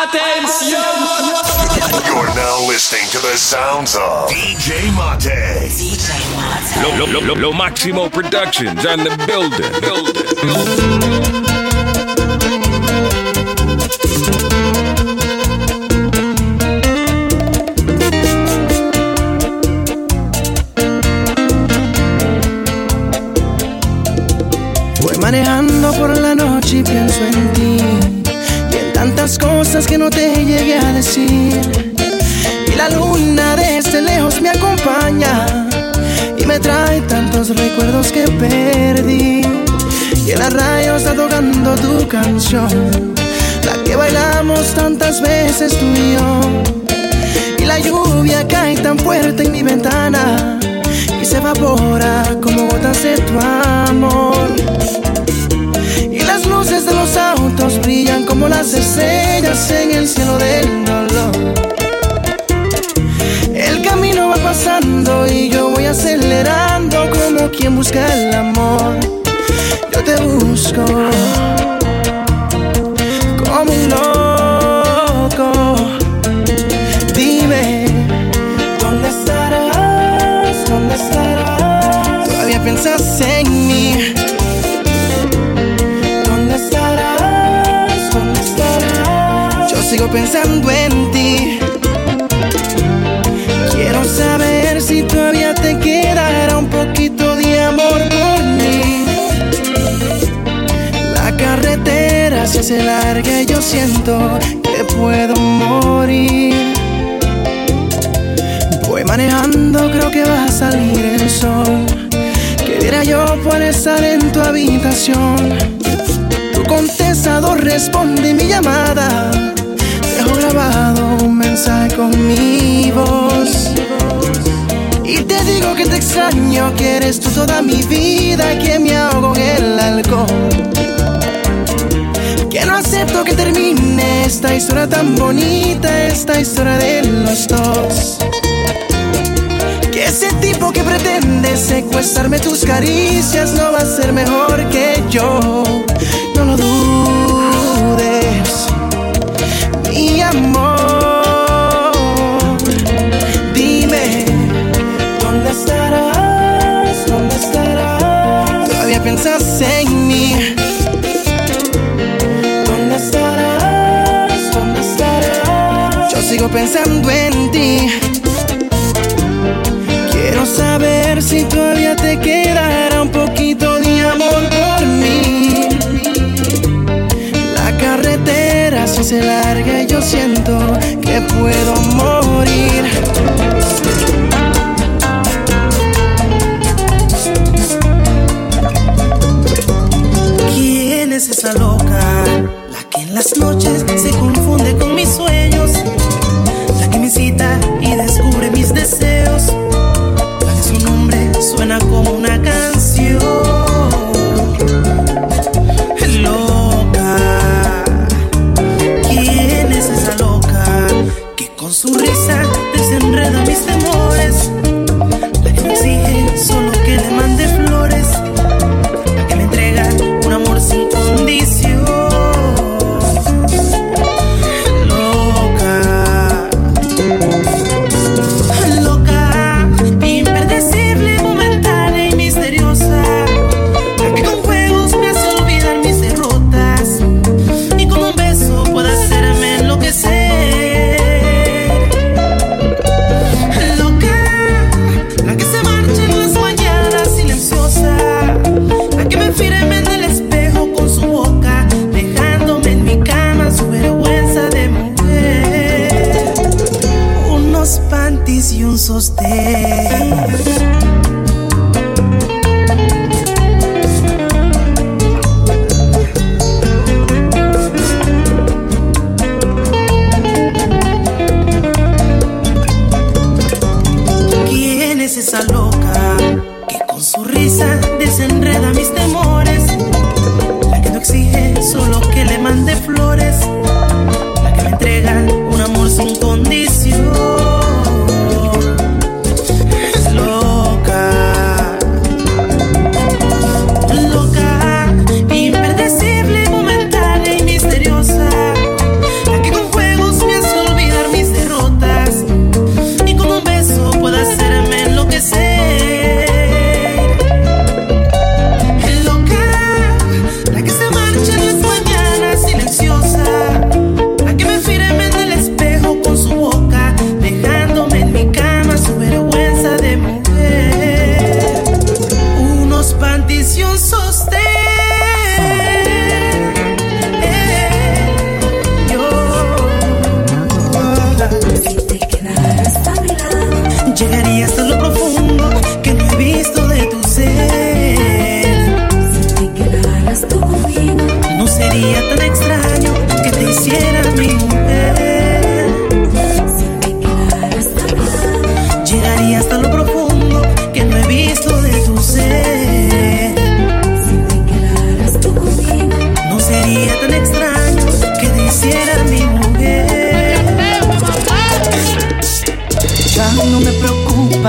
You're now listening to the sounds of DJ Mate. Lo Maximo Productions on the building. Voy manejando por la noche y pienso en ti y en tantas cosas que no te llegué a decir. Y la luna desde lejos me acompaña y me trae tantos recuerdos que perdí. Y en la radio está tocando tu canción, la que bailamos tantas veces tú y yo. Y la lluvia cae tan fuerte en mi ventana y se evapora como gotas de tu amor. Y las luces de los autos brillan como las estrellas en el cielo del dolor. El camino va pasando y yo voy acelerando como quien busca el amor. Yo te busco como un loco. Dime, ¿dónde estarás? ¿Dónde estarás? Todavía piensas en mí. ¿Dónde estarás? ¿Dónde estarás? Yo sigo pensando en ti. Quiero saber si todavía te quedará un poquito de amor por mí. La carretera se hace larga y yo siento que puedo morir. Voy manejando, creo que va a salir el sol. Quisiera yo poder estar en tu habitación. Tu contestador responde mi llamada. Dejo grabado un mensaje con mi voz y te digo que te extraño, que eres tú toda mi vida, que me ahogo en el alcohol, que no acepto que termine esta historia tan bonita, esta historia de los dos. Que ese tipo que pretende secuestrarme tus caricias no va a ser mejor que yo. No lo dudes, mi amor. Dime, ¿dónde estarás? ¿Dónde estarás? Todavía piensas en mí. ¿Dónde estarás? ¿Dónde estarás? Yo sigo pensando en ti. Quiero saber si todavía te quedará un poquito de amor por mí. La carretera se hace larga y yo siento que puedo morir. ¿Quién es esa loca? La que en las noches se confunde con mis sueños, la que me incita y descubre mis deseos, la que su nombre suena como una canción. Loca, ¿quién es esa loca que con su risa desenreda mis temores? La que me exige solo que le mande flores, la que me entrega un amor sin condición. Loca,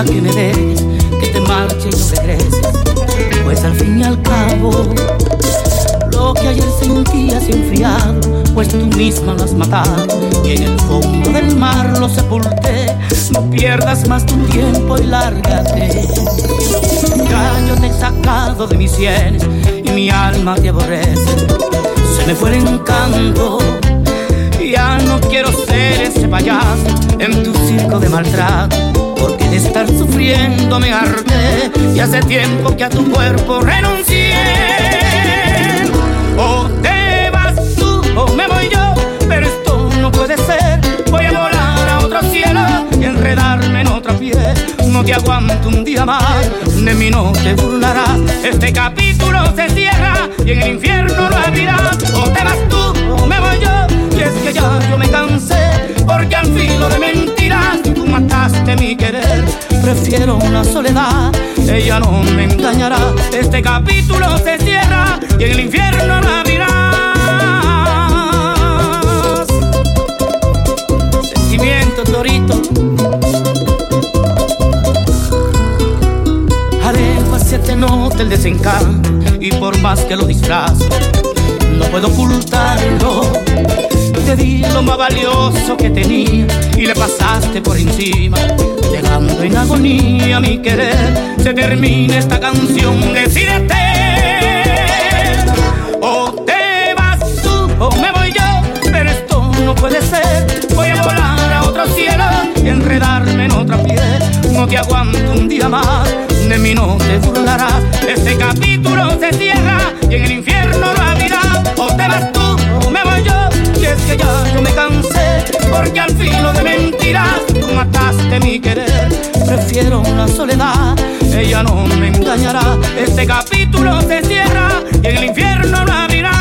importa que me dejes, que te marches y no regreses, pues al fin y al cabo lo que ayer sentías enfriado, pues tú misma lo has matado y en el fondo del mar lo sepulté. No pierdas más tu tiempo y lárgate. Ya yo te he sacado de mis sienes y mi alma te aborrece. Se me fue el encanto, ya no quiero ser ese payaso en tu circo de maltrato, porque de estar sufriendo me harté y hace tiempo que a tu cuerpo renuncié. O te vas tú o me voy yo, pero esto no puede ser. Voy a volar a otro cielo y enredarme en otra piel. No te aguanto un día más, de mí no te burlarás. Este capítulo se cierra y en el infierno lo abrirás. O te vas tú o me voy yo, y es que ya yo me cansé, porque al filo de mentiras tú mataste mi querer. Prefiero una soledad, ella no me engañará. Este capítulo se cierra y en el infierno lo abrirás. Sentimiento, Torito. Adejo hacia te nota el desencanto, y por más que lo disfrazo, no puedo ocultarlo. Te di lo más valioso que tenía y le pasaste por encima, dejando en agonía mi querer. Se termina esta canción, decídete. O te vas tú o me voy yo, pero esto no puede ser. Voy a volar a otro cielo y enredarme en otra piel. No te aguanto un día más, de mí no te burlarás. Este capítulo se cierra y en el infierno lo abrirás. O te vas tú o me voy yo, y es que ya yo me cansé, porque al filo de mentiras tú mataste mi querer. Prefiero una soledad, ella no me engañará. Este capítulo se cierra y en el infierno lo abrirás.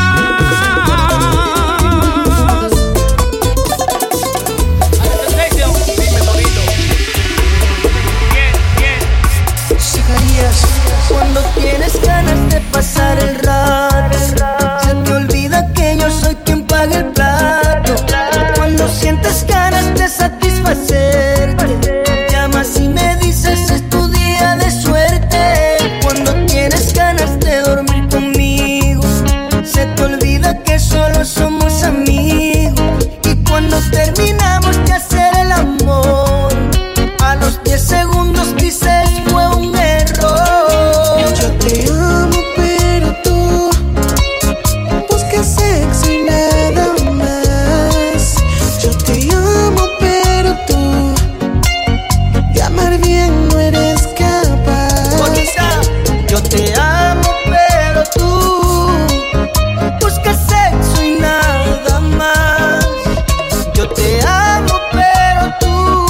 Cuando tienes ganas de pasar el rato, se te olvida que yo soy quien paga el plato. Cuando sientes ganas de satisfacerte, llamas y me dices es tu día de suerte. Cuando tienes ganas de dormir conmigo, se te olvida que solo somos amigos. Y cuando terminamos de hacer el amor, a los 10 segundos dices fue un error. Yo te amo pero tú buscas sexo y nada más. Yo te amo pero tú de amar bien no eres capaz. Bonita. Yo te amo pero tú buscas sexo y nada más. Yo te amo pero tú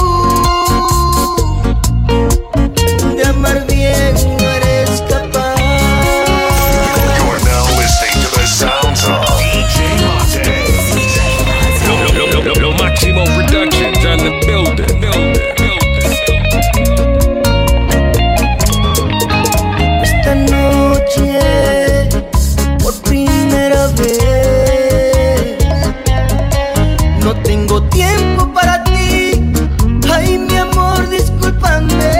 de amar bien no eres capaz. You're now listening to the sounds of DJ Mate. Lo Máximo Productions on the building. Esta noche, por primera vez, no tengo tiempo para ti. Ay, mi amor, discúlpame.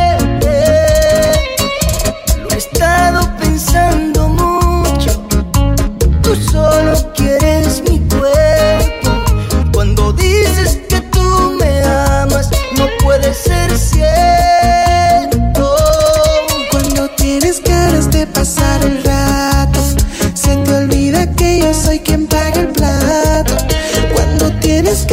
Lo he estado pensando mucho. Tú solo quieres mi cuerpo. Cuando dices que tú me amas, no puede ser cierto. Cuando tienes ganas de pasar el rato, se te olvida que yo soy quien paga el plato. Cuando tienes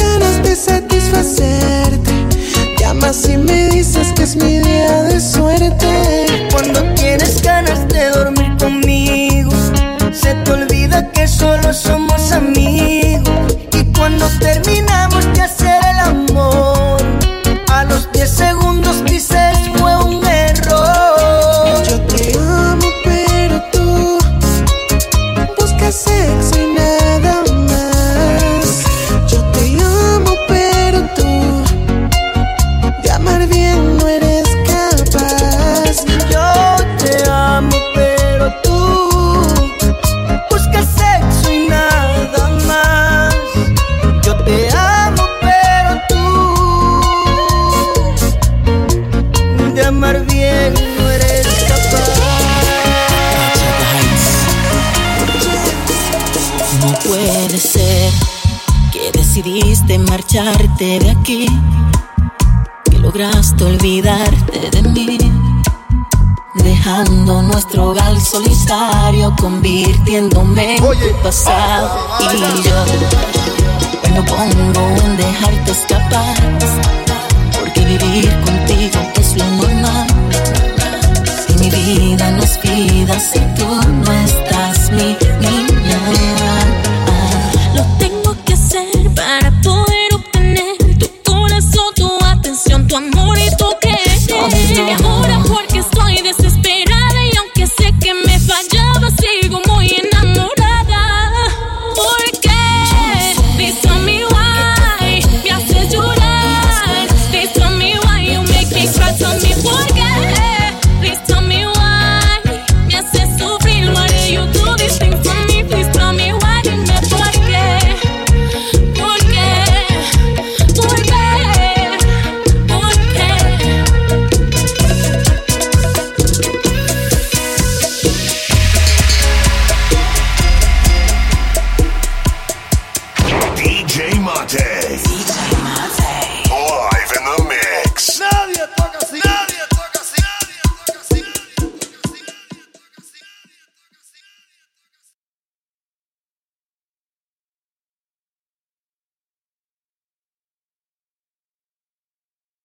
decidiste marcharte de aquí, que lograste olvidarte de mí, dejando nuestro hogar solitario, convirtiéndome en tu pasado. Y yo me pongo en dejarte escapar, porque vivir contigo es lo normal. Si mi vida no es vida, si tú no estás, mi niña. Lo tengo que hacer para poder